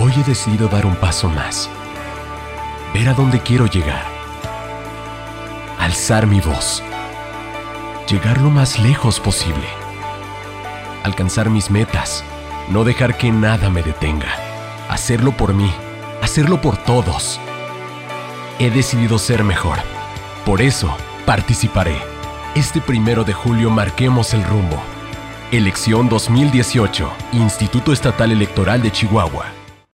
Hoy he decidido dar un paso más, ver a dónde quiero llegar, alzar mi voz, llegar lo más lejos posible, alcanzar mis metas, no dejar que nada me detenga, hacerlo por mí, hacerlo por todos. He decidido ser mejor, por eso participaré. Este 1 de julio marquemos el rumbo. Elección 2018, Instituto Estatal Electoral de Chihuahua.